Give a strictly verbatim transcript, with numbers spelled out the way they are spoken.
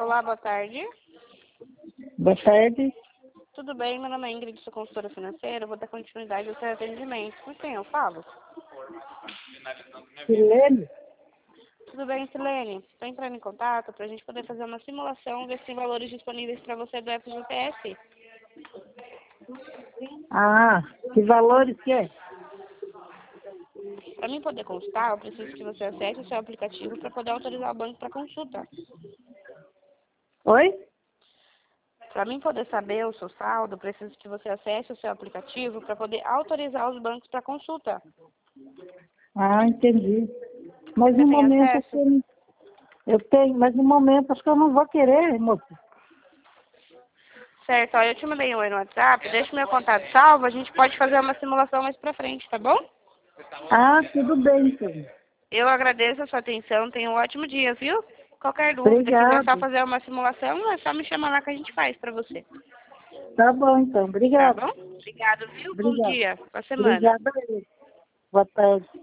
Olá, boa tarde. Boa tarde. Tudo bem? Meu nome é Ingrid, sou consultora financeira. Vou dar continuidade ao seu atendimento. Com quem eu falo? Silene? Tudo bem, Silene? Estou entrando em contato para a gente poder fazer uma simulação, ver se tem valores disponíveis para você do F G T S. Ah, que valores que é? Para mim poder consultar, eu preciso que você acesse o seu aplicativo para poder autorizar o banco para consulta. Oi? Para mim poder saber o seu saldo, eu preciso que você acesse o seu aplicativo para poder autorizar os bancos para consulta. Ah, entendi. Mas Você no tem momento acho acesso? que eu não- eu tenho, mas no momento acho que eu não vou querer, moça. Certo, ó, eu te mandei um oi no WhatsApp, deixa o meu contato salvo, a gente pode fazer uma simulação mais pra frente, tá bom? Ah, tudo bem, então. Eu agradeço a sua atenção, tenha um ótimo dia, viu? Qualquer dúvida, quiser só Obrigado. fazer uma simulação, é só me chamar lá que a gente faz pra você, Tá bom, então. tá Obrigado. bom? Obrigado, viu? Bom Obrigado. dia, boa semana. Obrigada. Boa tarde.